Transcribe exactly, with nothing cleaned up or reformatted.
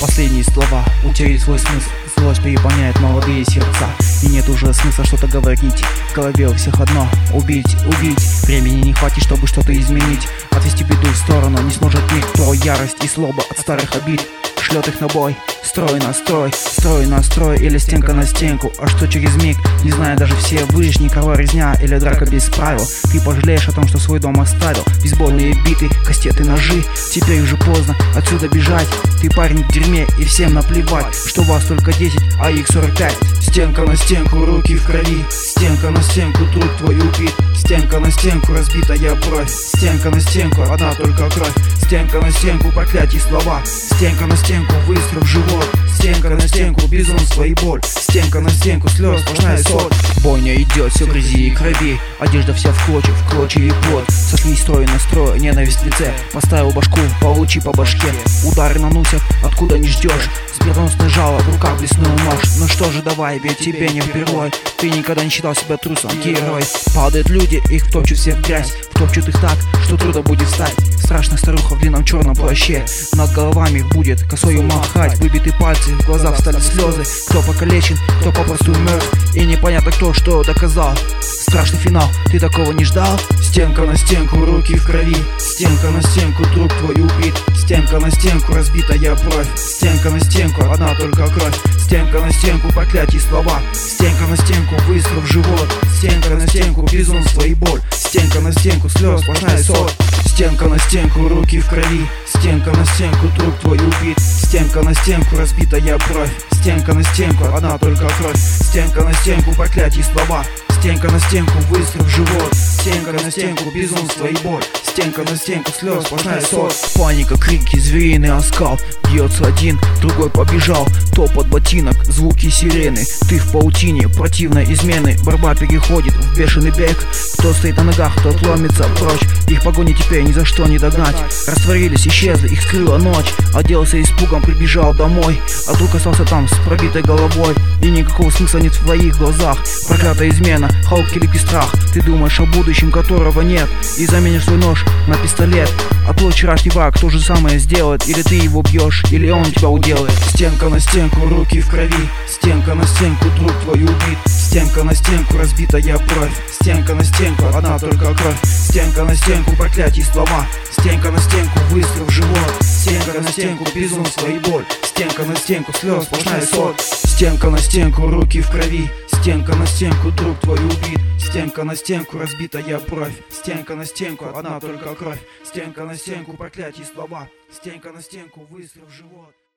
Последние слова утеряли свой смысл. Злость переполняет молодые сердца, и нет уже смысла что-то говорить. В голове у всех одно — убить, убить. Времени не хватит, чтобы что-то изменить. Отвести беду в сторону не сможет никто. Ярость и злоба от старых обид шлет их на бой. Строй на строй, строй на строй или стенка на стенку. А что через миг, не знаю даже все, выжжь, никого резня или драка без правил. Ты пожалеешь о том, что свой дом оставил. Бейсбольные биты, кастеты, ножи. Теперь уже поздно отсюда бежать. Ты парень в дерьме и всем наплевать, что вас только десять, а их сорок пять. Стенка на стенку, руки в крови. Стенка на стенку, друг твой убит. Стенка на стенку, разбитая бровь. Стенка на стенку, одна только кровь. Стенка на стенку, проклятие слова. Стенка на стенку, выстрел в живот. Стенка на стенку, безумство и боль. Стенка на стенку, слез, сплошная соль. Бойня идет, все в грязи и крови. Одежда вся в клочья, в клочья и плоть. Сошлись строй на строй, ненависть в лице. Поставил башку, получи по башке. Удары наносят, откуда не ждешь. Смертоносное жало, в руках блеснул нож. Ну что же, давай, ведь тебе не впервой. Ты никогда не считал себя трусом, герой. Падают люди, их втопчут все в грязь. Втопчут их так, что трудно будет встать. Страшная старуха в длинном черном плаще. Над головами их будет косою махать. Выбиты пальцы, в глазах стали слезы. Кто покалечен, кто попросту мертв. И непонятно кто что доказал. Страшный финал, ты такого не ждал? Стенка на стенку, руки в крови. Стенка на стенку, друг твой убит. Стенка на стенку, разбитая бровь. Стенка на стенку, одна только кровь. Стенка на стенку, проклятие слова. Стенка на стенку, выстрел в живот. Стенка на стенку, безумство и боль. Стенка на стенку, слез, сплошная соль. Стенка на стенку, руки в крови. Стенка на стенку, друг твой убит. Стенка на стенку, разбитая бровь. Стенка на стенку, одна только кровь. Стенка на стенку, проклятие слова. Стенка на стенку, выстрел в живот. Стенка на стенку, безумство и боль. Стенка на стенку, слез, сплошная соль. Паника, крики, звериный оскал. Бьется один, другой побежал. Топот ботинок, звуки сирены. Ты в паутине противной измены. Борьба переходит в бешеный бег. Кто стоит на ногах, тот ломится прочь. Их погони теперь ни за что не догнать. Растворились, исчезли, их скрыла ночь. Оделся испугом, прибежал домой. А друг остался там с пробитой головой. И никакого смысла нет в твоих глазах. Проклятая измена, Халк или страх. Ты думаешь о будущем, которого нет. И заменишь свой нож на пистолет. А твой вчерашний враг то же самое сделает. Или ты его бьешь, или он тебя уделает. Стенка на стенку, руки в крови. Стенка на стенку, друг твой убит. Стенка на стенку, разбитая бровь. Стенка на стенку, одна только кровь. Стенка на стенку, проклятие слова. Стенка на стенку, выстрел в живот. Стенка на стенку, безумство и боль. Стенка на стенку, слез, сплошная соль. Стенка на стенку, руки в крови. Стенка на стенку, друг твой убит. Стенка на стенку, разбитая бровь. Стенка на стенку, одна только кровь. Стенка на стенку, проклятие слова. Стенка на стенку, выстрел в живот.